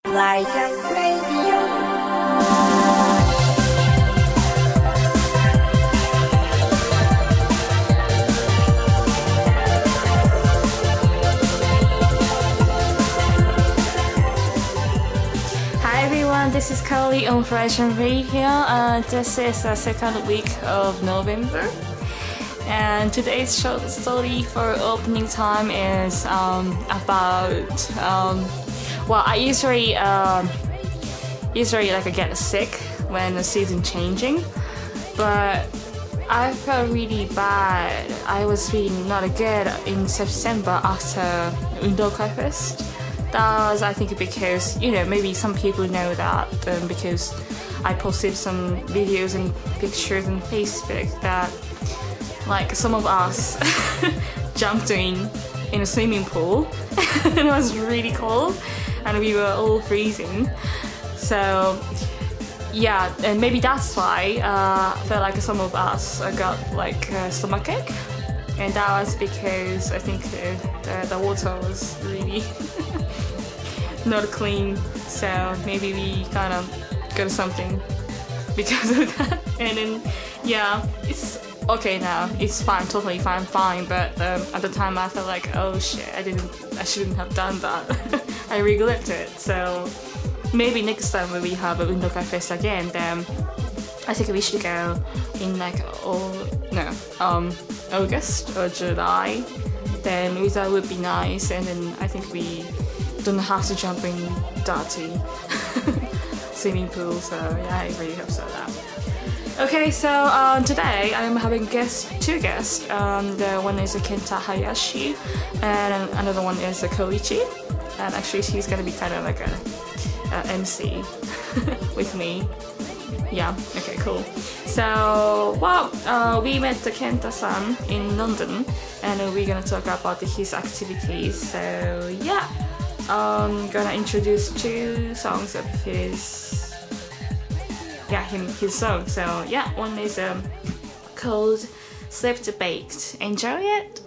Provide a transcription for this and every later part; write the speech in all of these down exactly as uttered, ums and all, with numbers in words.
Like a radio. Hi everyone, this is Carly on Fresh and Radio. Uh, this is the second week of November. And today's short story for opening time is um, about um, well, I usually um, usually like I get sick when the season changing, but I felt really bad. I was feeling not good in September after Undokai Fest. That was, I think, because you know maybe some people know that um, because I posted some videos and pictures on Facebook that like some of us jumped in in a swimming pool and it was really cold and we were all freezing. So yeah, and maybe that's why uh, I felt like some of us got like a stomachache, and that was because I think uh, the, the water was really not clean, so maybe we kind of got something because of that. And then yeah, it's okay now, it's fine, totally fine, fine. But um, at the time I felt like, oh shit, I didn't, I shouldn't have done that. I regret it. So maybe next time when we have a Undokai Fest again, then I think we should go in like oh no um August or July. Then weather would be nice, and then I think we don't have to jump in dirty swimming pool. So yeah, I really hope so that. Okay, so um, today I'm having guest, two guests. Um, the one is Kenta Hayashi, and another one is Koichi. And actually, she's gonna be kind of like a, a M C with me. Yeah. Okay. Cool. So, well, uh, we met Kenta-san in London, and we're gonna talk about his activities. So yeah, I'm gonna introduce two songs of his. Yeah, him his song. So yeah, one is um called Slipped Baked. Enjoy it.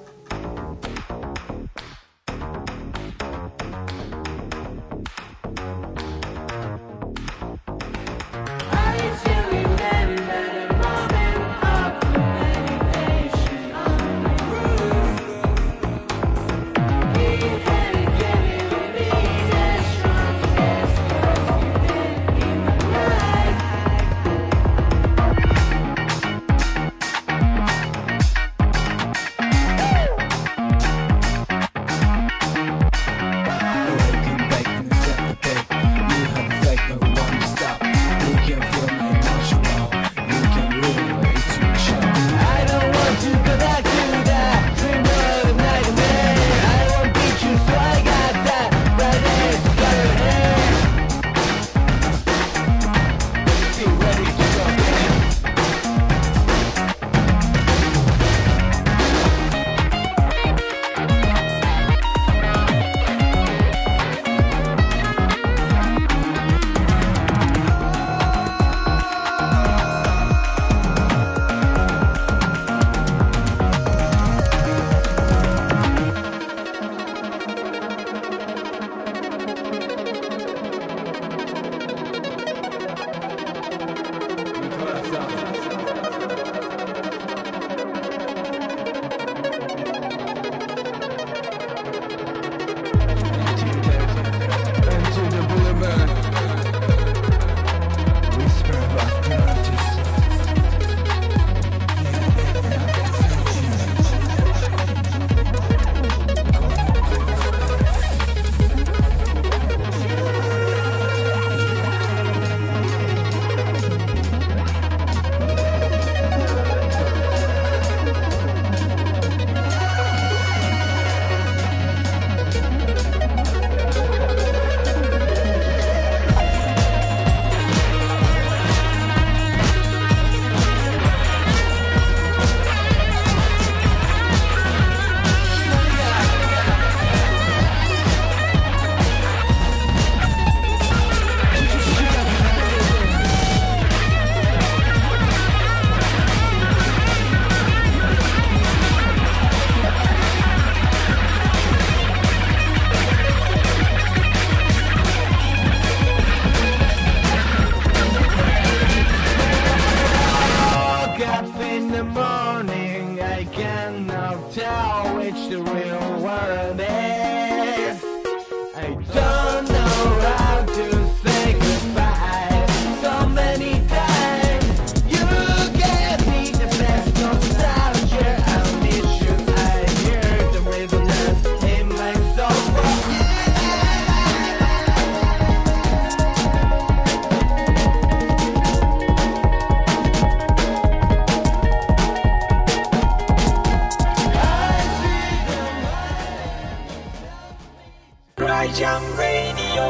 Don't know how to say goodbye. So many times you gave me the best nostalgia. I'll miss you. I hear the resonance in my soul for you. Jam Radio.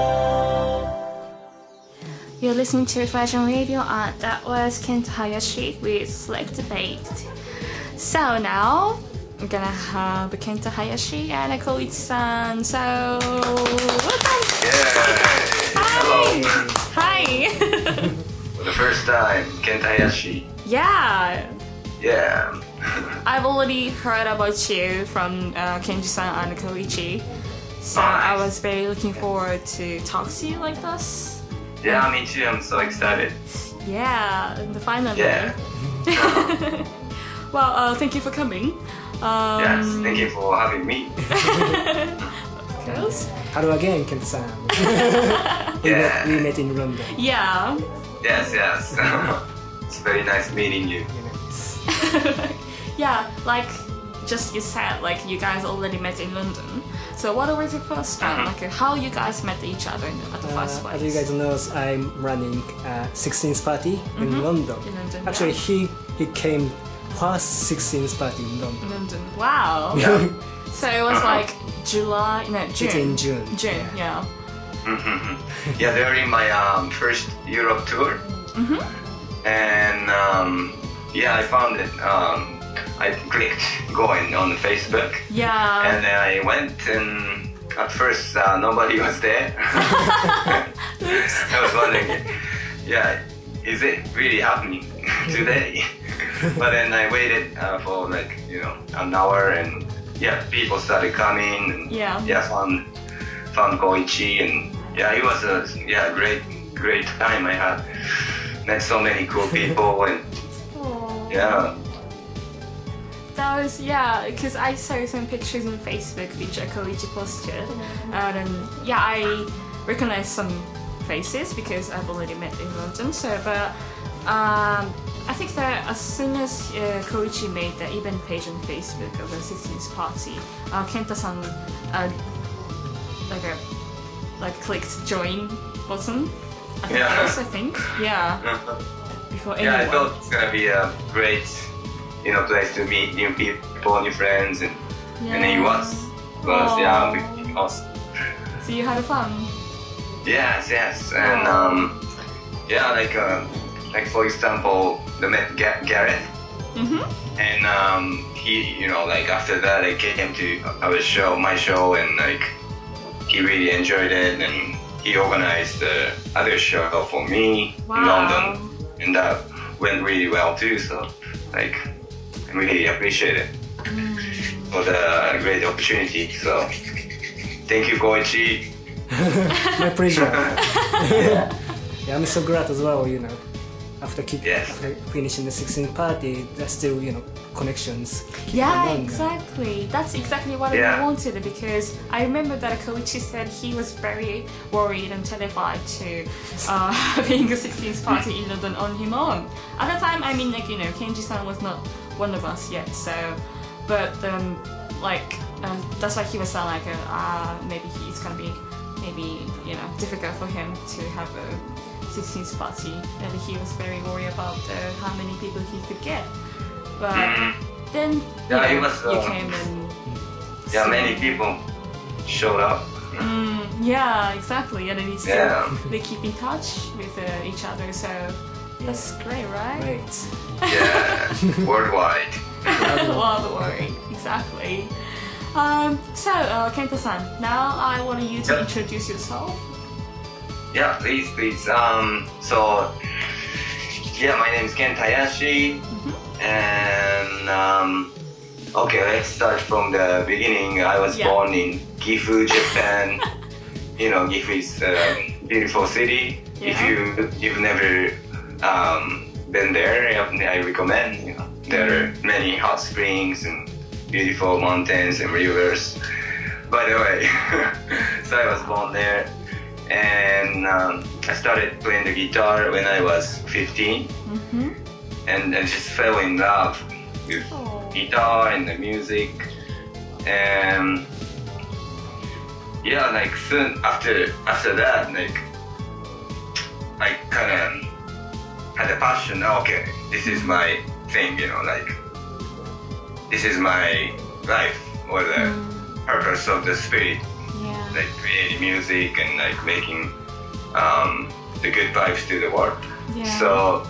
You're listening to Fashion Radio, and that was Kenta Hayashi with Select Debate. So now I'm gonna have Kenta Hayashi and Koichi-san. So welcome. Yeah. Hi. Hello. Hi. For the first time, Kenta Hayashi. Yeah. Yeah. I've already heard about you from uh, Kenji-san and Koichi. So I was very looking forward to talk to you like this. Yeah, me too. I'm so excited. Yeah, and finally. Yeah. Well, uh, thank you for coming. Um, Yes, thank you for having me. Of course. Hello again, Kenta-san. we, Yeah. met, we met in London. Yeah. Yes, yes. It's very nice meeting you. Yeah, like just you said, like you guys already met in London. So what was your first time? Like uh, how you guys met each other at the first Uh, place? as you guys know, I'm running a sixteenth party in London. In London, Actually, yeah. he he came first sixteenth party in London. London. Wow. Yeah. So it was like July, no, June. It's in June. June, yeah. Yeah, during my um, first Europe tour. Mhm. And um, yeah, I found it. Um, I clicked going on Facebook. Yeah. And then I went, and at first uh, nobody was there. I was wondering, yeah, is it really happening today? But then I waited uh, for like, you know, an hour, and yeah, people started coming. And, Yeah. Yeah, found found Koichi, and yeah, it was a yeah great great time I had. Met so many cool people, and Aw. yeah. That was, yeah, because I saw some pictures on Facebook which Koichi posted, and um, yeah, I recognized some faces because I've already met in London. So, but um, I think that as soon as uh, Koichi made the event page on Facebook of the sixteenth party, uh, Kenta-san uh, like a like clicked join button. At the Yeah. first, I think, yeah, before Yeah, I anyone. thought it's gonna be a great, you know, place to meet new people, new friends, and and it was, was yeah, it was, So you had fun. yes, yes, and um, yeah, like uh, like for example, the met Ga- Gareth, Mhm. and um, he, you know, like after that, I came to our show, my show, and like he really enjoyed it, and he organized the other show for me in Wow. London, and that went really well too. So, like, I really appreciate it for the great opportunity. So, thank you, Koichi. My pleasure. Yeah. Yeah, I'm so glad as well. You know, after keep Yes. after finishing the sixteenth party, there's still you know connections. keep Yeah, along. exactly. That's exactly what Yeah. I wanted, because I remember that Koichi said he was very worried and terrified to uh, having a sixteenth party in London on him own. At the time, I mean, like, you know, Kenji-san was not one of us yet, so, but um, like, um, that's why he was saying like, uh, uh, maybe he, it's gonna be, maybe, you know, difficult for him to have a sixteenth party, and he was very worried about uh, how many people he could get. But then you, Yeah, it know, was, you uh, came and Yeah, so- many people showed up. Mm, yeah, exactly, and then we still Yeah. we keep in touch with uh, each other, so that's great, right? Right. Yeah, worldwide. Worldwide, exactly. Um, so, uh, Kenta-san, now I want you to Yeah. introduce yourself. Yeah, please, please. Um, so, yeah, my name is Kenta Hayashi, and um, okay, let's start from the beginning. I was Yeah. born in Gifu, Japan. You know, Gifu is a beautiful city. If Yeah. you you've never um, been there, I recommend. You know, there are many hot springs and beautiful mountains and rivers. by the way. So I was born there, and um, I started playing the guitar when I was fifteen, Mm-hmm. and I just fell in love with Oh. guitar and the music, and yeah, like soon after after that, like I kind of had a passion. Okay, this is my thing, you know, like this is my life or the Mm. purpose of the spirit, Yeah. like creating music and like making um, the good vibes to the world. Yeah. So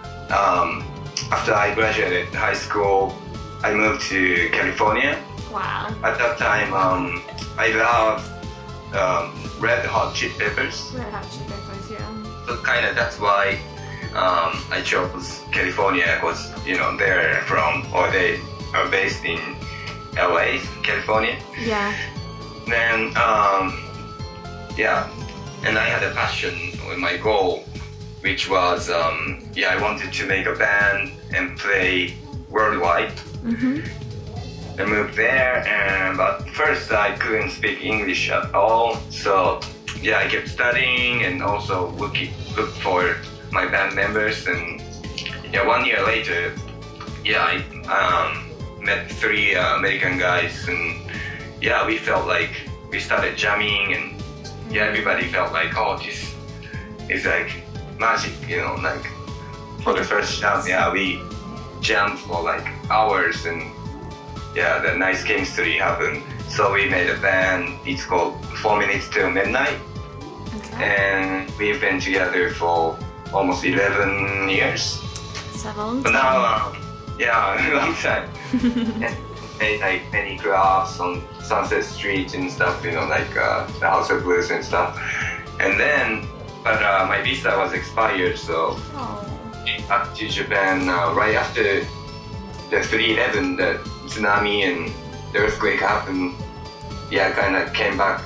um, after I graduated high school, I moved to California. Wow. At that time, um, I loved um, Red Hot Chili Peppers. Red Hot Chili Peppers, yeah. So kind of that's why um, I chose California, because you know they're from or they are based in L A, California. Yeah. Then um, yeah, and I had a passion with my goal, which was um, yeah I wanted to make a band and play worldwide. Mm-hmm. I moved there, and but first I couldn't speak English at all. So yeah, I kept studying and also looking look for my band members. And yeah, one year later, yeah, I um, met three uh, American guys, and yeah, we felt like we started jamming, and yeah, everybody felt like, oh, this is like magic, you know, like for the first jam, yeah, we jammed for like hours, and yeah, the nice chemistry happened. So we made a band. It's called Four Minutes Till Midnight, Okay. and we've been together for almost eleven years. It's a long But time. now, um, yeah, a long time. And made like many graphs on Sunset Street and stuff, you know, like uh, the House of Blues and stuff. And then, but uh, my visa was expired, so Oh. back to Japan uh, right after the three eleven, the tsunami and the earthquake happened. Yeah, I kind of came back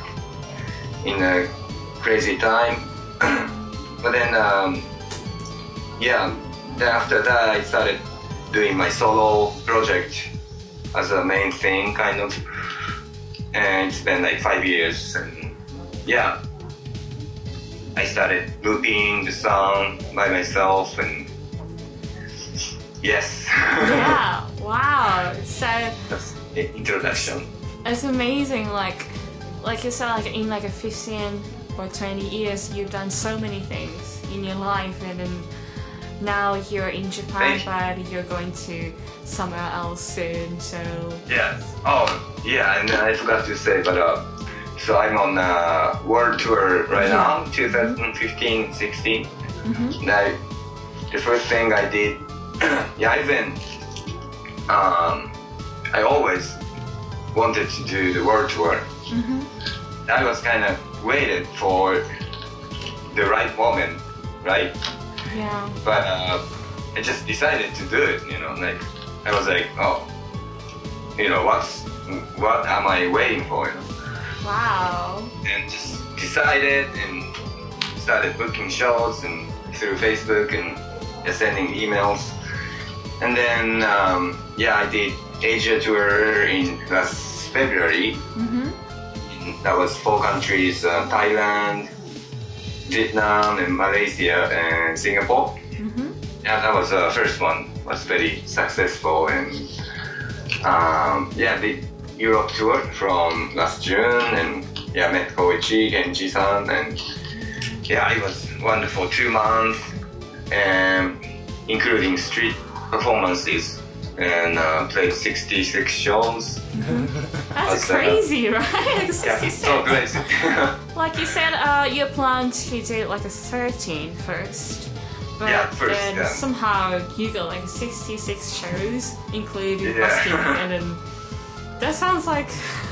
in a crazy time. But then, um, yeah, then after that I started doing my solo project as a main thing, kind of. And it's been like five years, and yeah, I started looping the song by myself, and yes. Yeah. Wow. So That's the introduction. it's amazing. Like, like you said, like in like a fifteen or twenty years, you've done so many things in your life, and then now you're in Japan, Thank but you're going to somewhere else soon. So Yes. Oh, yeah, and I forgot to say, but uh, so I'm on a world tour right now, twenty fifteen sixteen. Mhm. Now, the first thing I did, yeah, I've been, um, I always wanted to do the world tour. Mhm. I was kind of waited for the right moment, right? yeah. But uh, I just decided to do it, you know, like, I was like, oh, you know, what's, what am I waiting for, you know? Wow. And just decided and started booking shows and through Facebook and just sending emails. And then, um, yeah, I did Asia tour in last February. Mhm. That was four countries, uh, Thailand, Vietnam, and Malaysia, and Singapore. Mhm. Yeah, that was the first one. Was very successful, and um, yeah, did Europe tour from last June, and yeah, met Koichi, Genji-san, and yeah, it was wonderful. Two months, and including street performances, and uh, played sixty-six shows. That's That's, uh, crazy, right? Like Yeah, sixty-six. so crazy. Like you said, uh, you planned to do like a thirteen first. But Yeah, first, then yeah. somehow you got like sixty-six shows, including Yeah. busking, and then that sounds like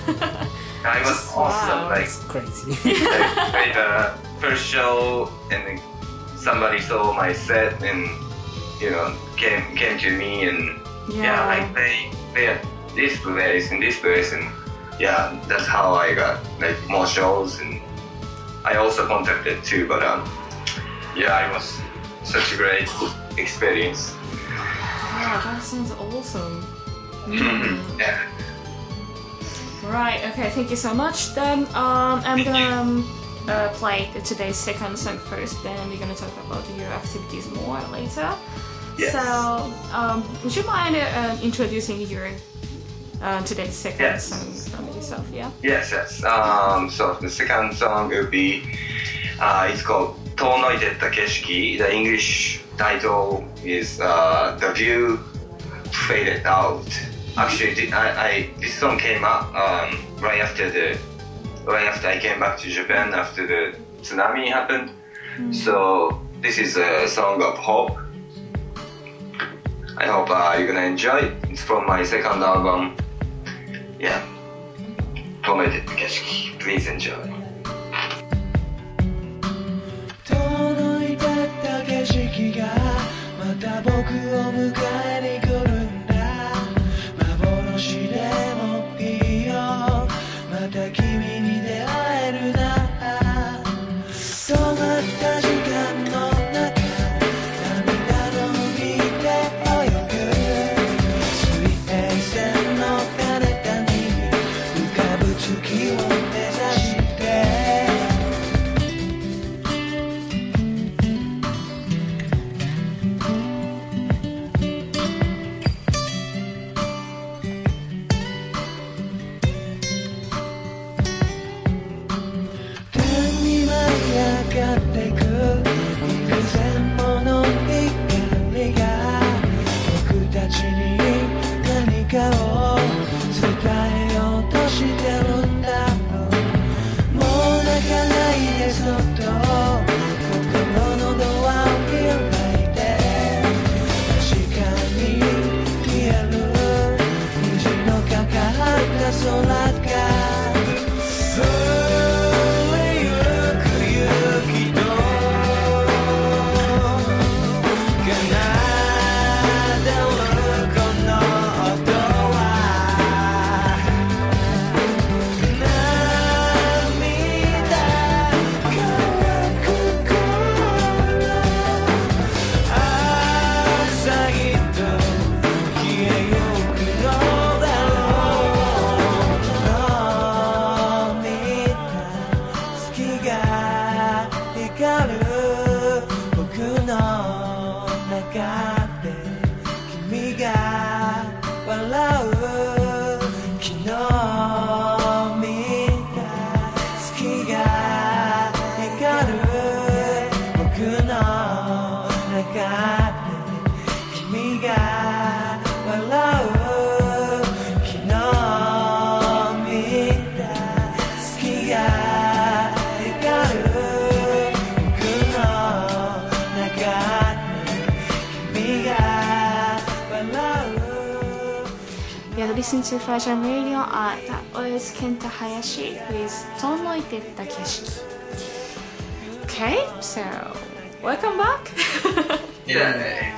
it was Just- awesome. wow. Like, It's crazy. I played the first show, and then somebody saw my set, and you know, came came to me, and yeah, yeah, I play play at this place and this place, and yeah, that's how I got like more shows, and I also contacted too, but um, yeah, it was such a great experience. yeah, that sounds awesome. Yeah. Right, okay, thank you so much. Then um, I'm gonna um, uh, play the, today's second song first, then we're gonna talk about your activities more later. Yes. So, um, would you mind uh, introducing your uh, today's second Yes. song from yourself, yeah? Yes, yes. Um, so the second song will be, uh, it's called 遠のいてった景色. The English title is uh, The View Faded Out. Actually, the- I, I, this song came up um, right after the, right after I came back to Japan after the tsunami happened. So this is a song of hope. I hope uh, you're gonna enjoy it. It's from my second album. Yeah. 遠のいてった景色. Please enjoy. 遠のいてった景色がまた僕を迎えに来るんだ幻でもいいよまた君に出会えるな止まった時間の中涙の海で泳ぐ水平線の彼方に浮かぶ月を目指して天に舞い上がってく幾千もの光が僕たちに何かを伝えようとしてるんだろうもう泣かないでそっと心のドアを開いて確かに見える虹のかかった空が You're listening to Fashion Radio. Uh, that was Kenta Hayashi with 遠のいてった景色. Okay, so welcome back. Yeah.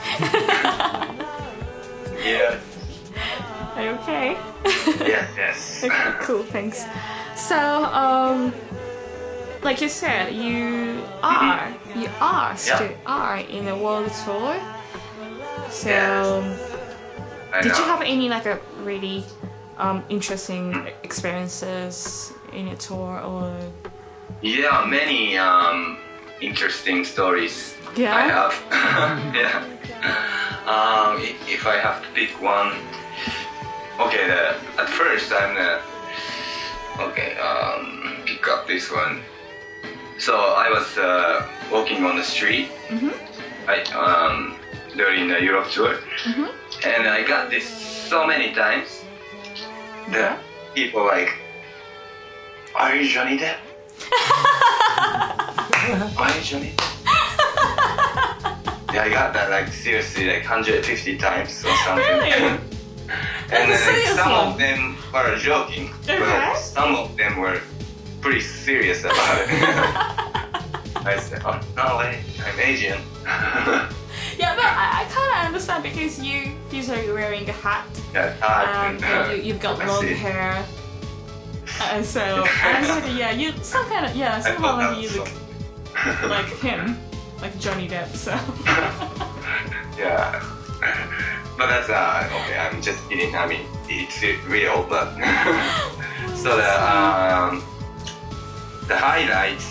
Yeah. Are you okay? Yes, yes. Okay, cool, thanks. So, um, like you said, you are, you are, still are in a world tour. So, Yes. I did you know. have any like a really um, interesting experiences in your tour or? Yeah, many um, interesting stories Yeah? I have. Yeah. Um, i- if I have to pick one, okay. The, at first, I'm gonna okay um, pick up this one. So I was uh, walking on the street, I, um, during the Europe tour, and I got this so many times. The Yeah. people like, "Are you Johnny Depp? Are you Johnny Depp?" Yeah, I got that like seriously like one hundred fifty times or something. Really? And That's then like, serious some one. of them were joking, Okay. but some of them were pretty serious about it. I said, "Oh no way, I'm Asian." Yeah, but I, I kind of understand because you usually wearing a hat Yeah, hard and uh, you, you've got I long see. hair, and so I was like, yeah, you some kind of yeah, I somehow thought like that you was look so- like him, like Johnny Depp. So Yeah. But that's uh okay, I'm just kidding. I mean, it's real, but So the um, the highlight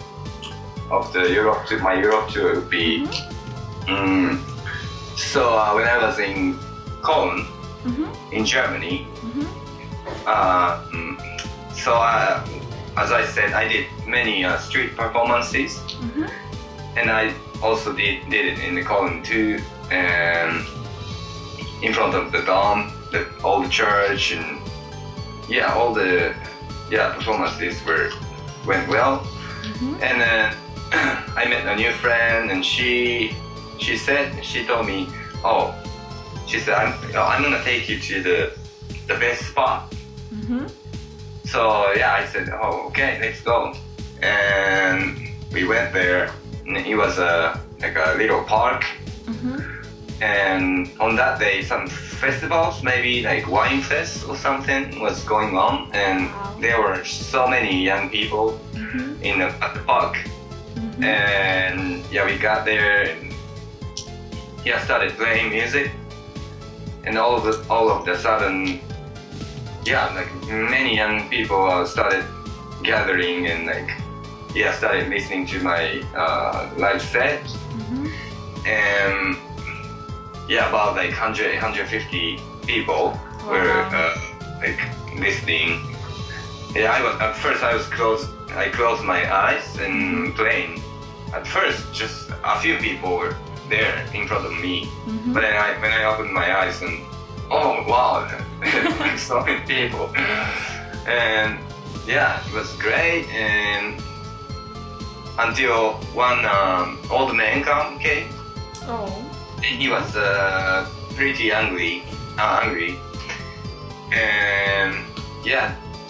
of the Europe to my Europe tour would be. Mm, so uh, when I was in Cologne, Mhm. in Germany, Mhm. uh, mm, so uh, as I said, I did many uh, street performances, Mhm. and I also did did it in the Cologne too, and in front of the dome, the old church, and yeah, all the yeah performances were went well. Mhm. And then I met a new friend, and she she said she told me, oh, she said I'm I'm gonna take you to the the best spot. Mhm. So yeah, I said, oh, okay, let's go. And we went there. And it was a like a little park. Mhm. And on that day, some festivals, maybe like wine fest or something, was going on, and Wow. there were so many young people Mhm. in the, at the park. Mhm. And yeah, we got there, and yeah, started playing music, and all of the all of the sudden, yeah, like many young people uh, started gathering and like yeah, started listening to my uh, live set, Mhm. and yeah, about like one hundred, one hundred fifty people were Wow. uh, like listening. Yeah, I was at first I was closed. I closed my eyes and playing. At first, just a few people were there in front of me. Mhm. But then I, when I opened my eyes and oh wow, like so many people. And yeah, it was great. And until one um, old man come came. Oh. He was uh, pretty angry, uh, angry, and yeah,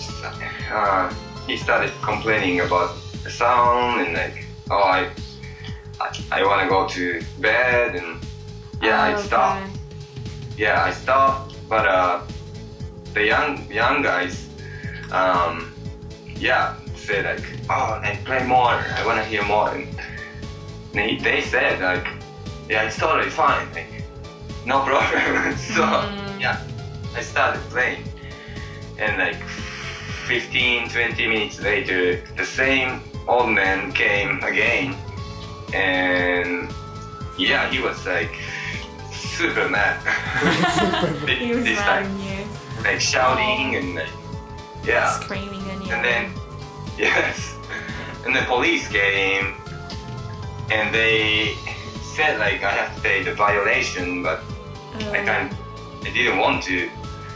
uh, he started complaining about the sound and like, oh, I, I, I want to go to bed, and yeah, I Oh, stopped. okay. Yeah, I stopped, but uh, the young young guys, um, yeah, said like, oh, like play more. I want to hear more, and they, they said like. Yeah, it's totally fine, like, no problem. So, Mm. yeah, I started playing. And like fifteen, twenty minutes later, the same old man came again. And yeah, he was like super mad. This- He was this mad time, at you, like shouting and like, yeah. screaming at you. And then, yes, and the police came, and they said like I have to pay the violation, but I Uh, can't. I didn't want to.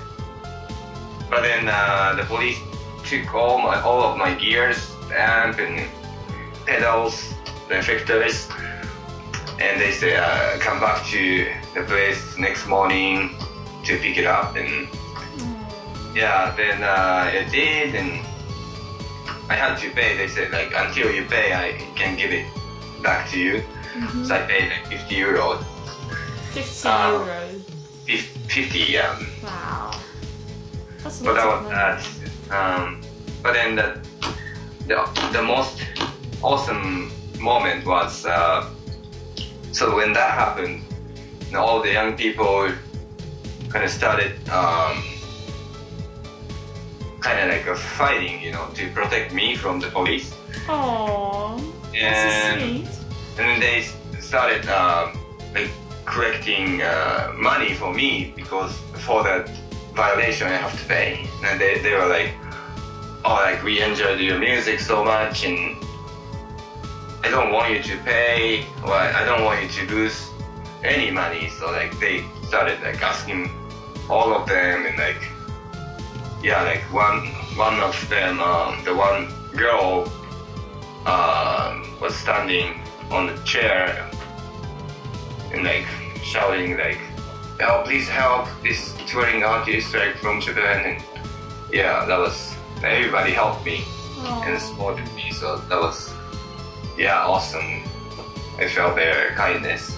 But then uh, the police took all my all of my gears, amp and pedals, the effectors, and they said uh, come back to the place next morning to pick it up. And yeah, then uh, I did, and I had to pay. They said like until you pay, I can give it back to you. Mhm. So I paid like fifty euros. fifty uh, euros. fifty, um, Wow. That's a but lot that of was money. that. Um, but then the, the the most awesome moment was uh, so when that happened, you know, all the young people kind of started um, kind of like a fighting, you know, to protect me from the police. Aww. That's And so sweet. and then they started um, like collecting uh, money for me because for that violation I have to pay. And they, they were like, oh, like we enjoyed your music so much, and I don't want you to pay, or I don't want you to lose any money. So like they started like asking all of them, and like yeah, like one one of them, um, the one girl um, was standing on the chair and like shouting like, oh, please help this touring artist like from Japan. And yeah, that was, everybody helped me and supported me, so that was yeah, awesome. I felt their kindness.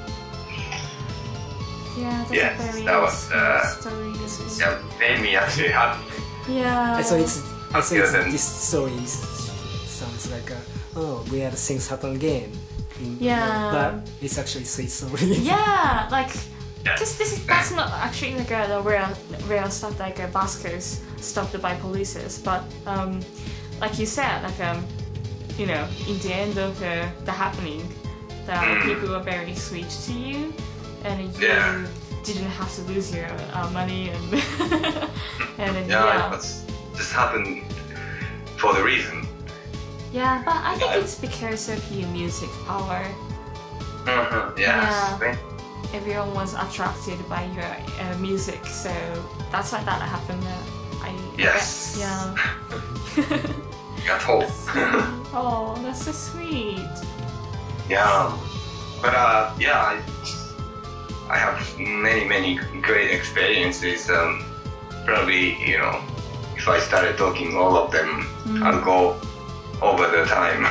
Yeah, that's Yes, a very that was, sweet uh, story. This is- Yeah, made me actually happy. Yeah. So it's I think Yeah, then- this story is- sounds like a, oh, weird things happen again. In- Yeah. But it's actually sweet story. Yeah, like Yeah. Just this is that's not actually like a, a real real stuff like uh, buskers stopped by police, but um, like you said, like um, you know, in the end of the, the happening, the Mm. people were very sweet to you, and you Yeah. didn't have to lose your uh, money and and then, Yeah, yeah. it's just happened for the reason. Yeah, but I think Yeah. it's because of your music power. Uh-huh. Yes. Yeah. Everyone was attracted by your uh, music, so that's why that happened. Uh, I Yes. Yeah. Got hope. Oh, that's so sweet. Yeah. But uh, yeah, I, I have many, many great experiences. Um, probably, you know, if I started talking all of them, Mm. I'll go over the time.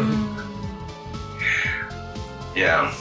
Yeah.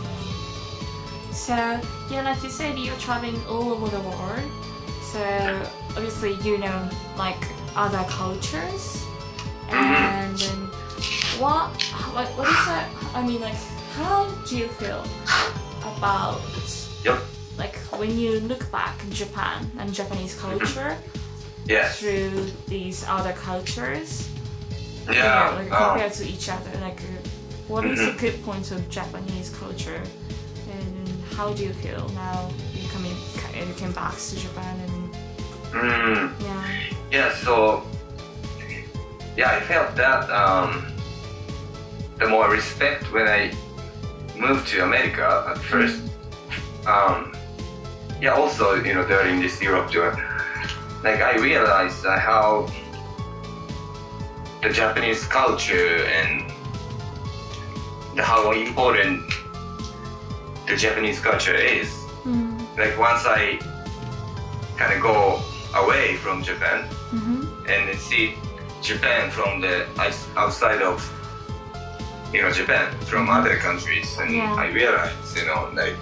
So yeah, like you said, you're traveling all over the world. So obviously you know like other cultures, and then what? What, what is that? I mean, like, how do you feel about Yep. like when you look back in Japan and Japanese culture Yes. through these other cultures? Yeah. You know, like um, compared to each other, like uh, what is the good points of Japanese culture, and how do you feel now you coming you came back to Japan and mm, yeah. yeah. So yeah, I felt that um, the more respect when I moved to America at first. Um, yeah. Also, you know, during this Europe tour, like I realized uh, how the Japanese culture and the, how important the Japanese culture is. Mm. Like once I kind of go away from Japan Mm-hmm. and see Japan from the outs- outside of, you know, Japan, from other countries, and Yeah. I realized, you know, like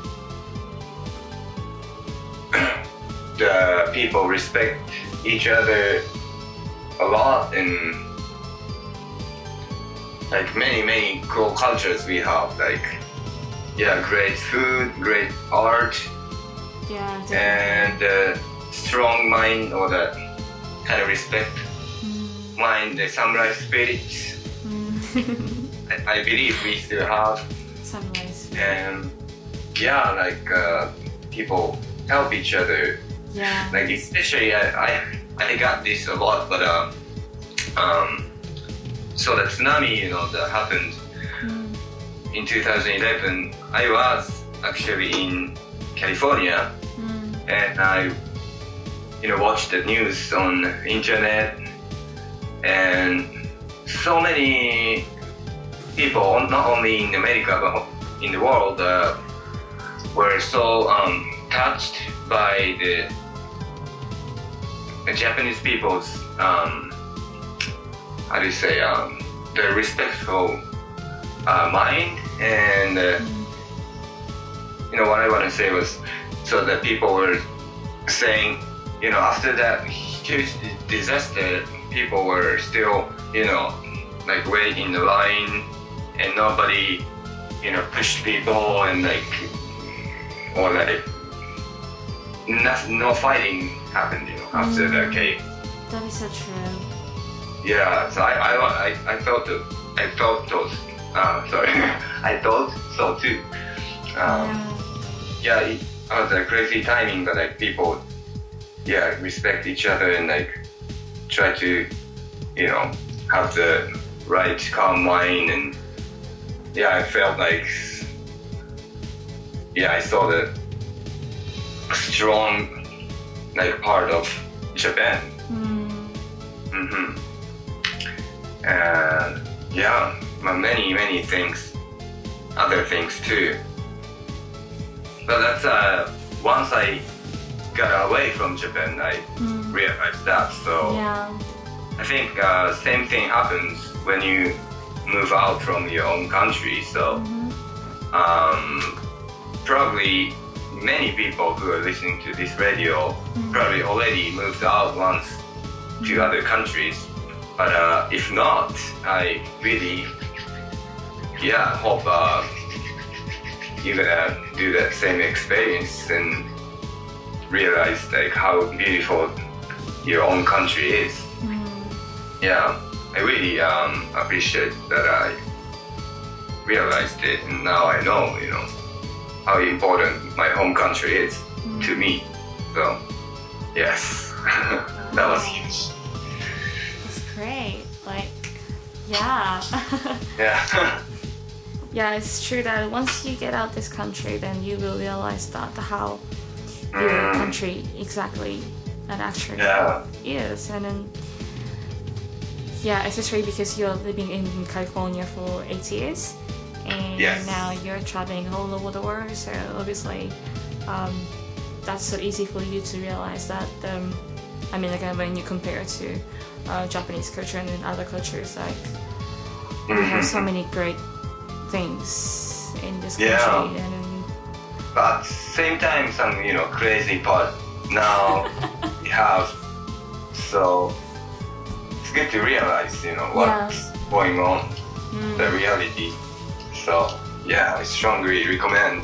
the people respect each other a lot, and like many many cool cultures we have, like yeah, great food, great art, Yeah, definitely. and uh, strong mind, or the kind of respect Mm. mind, the samurai spirit. Mm. I, I believe we still have, Sunrise. and yeah, like uh, people help each other. Yeah. Like especially I, I I got this a lot, but um, um, so the tsunami, you know, that happened Mm. in two thousand eleven. I was actually in California, Mm. and I, you know, watched the news on the internet, and so many people, not only in America but in the world, uh, were so um, touched by the, the Japanese people's, um, how do you say, um, the respectful uh, mind, and uh, you know what I want to say was, so that people were saying, you know, after that huge disaster, people were still, you know, like waiting in the line, and nobody, you know, pushed people, and like, or like, no, no fighting happened, you know, after the cave. That is so true. Yeah, so I, I, I, I felt, it, I felt those, uh, sorry, I thought so too. Um, yeah, it was a crazy timing, but like people, yeah, respect each other and like try to, you know, have the right calm mind, and yeah, I felt like, yeah, I saw the strong, like part of Japan. Mm. Mm-hmm. And yeah, but many many things, other things too. But that's uh, once I got away from Japan, I Mm. realized that. So Yeah. I think uh, same thing happens when you move out from your own country. So Mhm. um, probably many people who are listening to this radio Mm. probably already moved out once to other countries. But uh, if not, I really, yeah, hope uh, you're gonna do that same experience and realize like how beautiful your own country is. Yeah, I really um, appreciate that I realized it, and now I know, you know, how important my home country is to me. So, yes, that was huge. That's great. Like, yeah. Yeah. Yeah, it's true that once you get out this country, then you will realize that how your Mm. country exactly and actually Yeah. is. And then, yeah, especially because you're living in California for eight years, and Yes. now you're traveling all over the world. So obviously, um, that's so easy for you to realize that. Um, I mean, like when you compare to uh, Japanese culture and then other cultures, like we have so many great things in this country, Yeah. and then, But same time, some, you know, crazy part now we have. So it's good to realize, you know, what's going on, the reality. So yeah, I strongly recommend.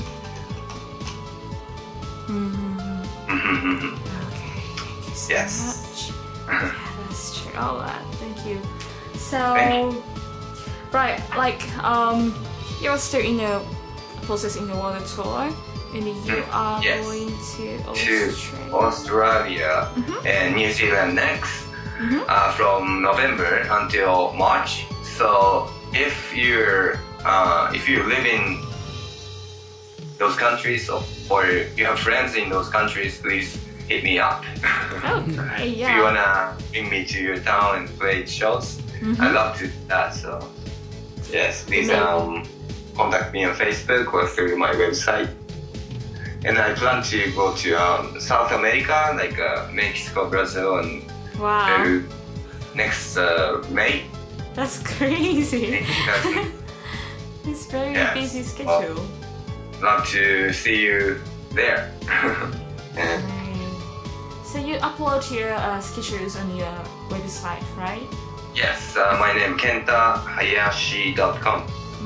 okay, thank you so Yes. much. Yeah, that's true. All that, thank you. So, Thank right, like, um, you're still in the process in the world tour, and you are yes. going to To Australia. Australia and New Zealand next uh, from November until March. So if you're uh, if you live in those countries or, or you have friends in those countries, please hit me up. Oh, great, If you yeah. wanna bring me to your town and play shows, I love to do that. So yes, please um, contact me on Facebook or through my website. And I plan to go to um, South America, like uh, Mexico, Brazil, and Wow, Peru next uh, May. that's crazy. I'd It's very Yes. busy schedule. love to see you there. And Right. So you upload your uh, schedules on your website, right? yes, uh, my name kenta hayashi dot com.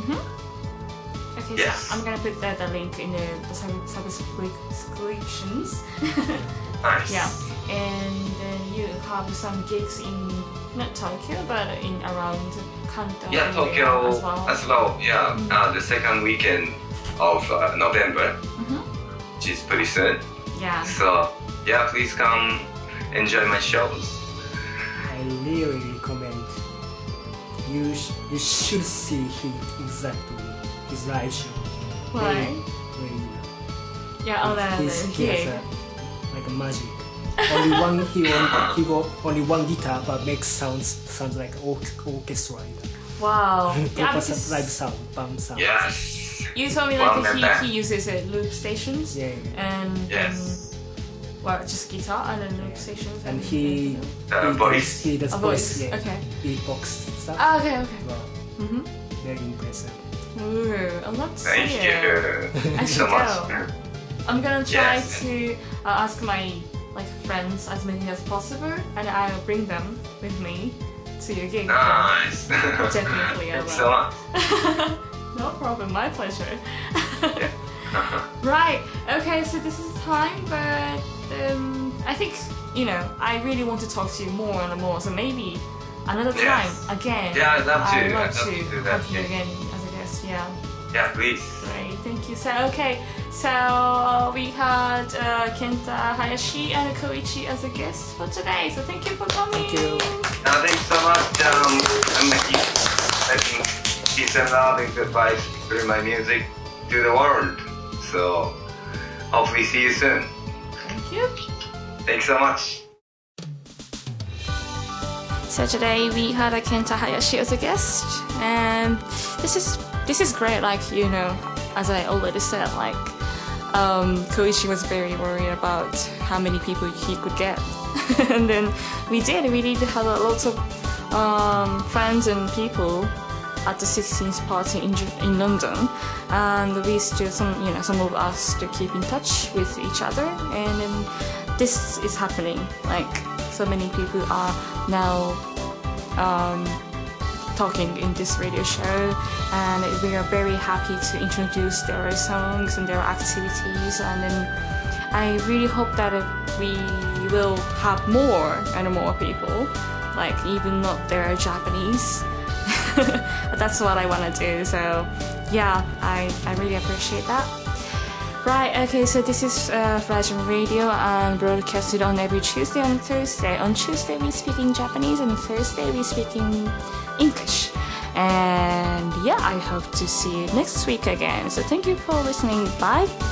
Okay, Yes. so I'm gonna put the, the link in the, the sub- subscriptions. Nice. Yeah, and then you have some gigs in not Tokyo, but in around Kanto. Yeah, area Tokyo as well. as well. Yeah, uh, the second weekend of uh, November, which is pretty soon. Yeah. So yeah, please come enjoy my shows. I really recommend you. Sh- you should see his exactly his live show. Why? Very, very, Yeah, all that. he's, he Okay. has a, like a magic. Only one he on, he got only one guitar, but makes sounds sounds like or- orchestra. Wow. Yeah, Proper because live sound, band sound. Yes. you told me Well, like that- he, he uses uh, loop stations. Yeah. And Yes. um, well, just guitar and then loop stations. And he Uh, he voice. does, he does A voice, voice. yeah, Okay. beatbox stuff. Ah, okay, okay. Well, Mhm. very impressive. Ooh, I'd love to see Thank it. you. I so should much. go. I'm gonna try Yes. to uh, ask my like friends as many as possible, and I'll bring them with me to your gig. Nice. Definitely, I Thanks will. so much. No problem, my pleasure. Right. Okay, so this is time, but um, I think you know I really want to talk to you more and more. So maybe another time Yes. again. Yeah, I'd love to. I'd love I'd love to to do that, have you yeah. again as a guest. Yeah. Yeah, please. Great, thank you. So okay, so we had uh, Kenta Hayashi and Koichi as a guest for today. So thank you for coming. Thank you. Uh, thanks so much. Um, I'm gonna keep letting peace and love and good vibes through my music to the world. So hopefully see you soon. Thank you. Thanks so much. So today we had a Kenta Hayashi as a guest, and this is this is great. Like you know, as I already said, like um, Koichi was very worried about how many people he could get, and then we did. We did have a lot of um, friends and people at the sixteenth party in Ju- in London, and we still some you know some of us still keep in touch with each other, and then this is happening. Like so many people are now um, talking in this radio show, and we are very happy to introduce their songs and their activities, and then I really hope that we will have more and more people, like even not they're Japanese. That's what I want to do, so yeah, I, I really appreciate that. Right, okay, so this is uh, Flash Radio and broadcasted on every Tuesday and Thursday. On Tuesday we speak in Japanese and Thursday we speak in English. And yeah, I hope to see you next week again. So thank you for listening. Bye!